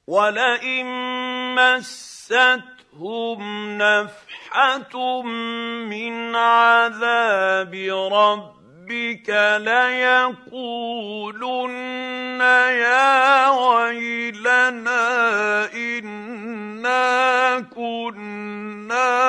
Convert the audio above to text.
وَلَئِن مَّسَّتْهُمْ نَفْحَةٌ مِّنْ عَذَابِ رَبِّكَ لَيَقُولُنَّ يَا وَيْلَنَا إِنَّا كُنَّا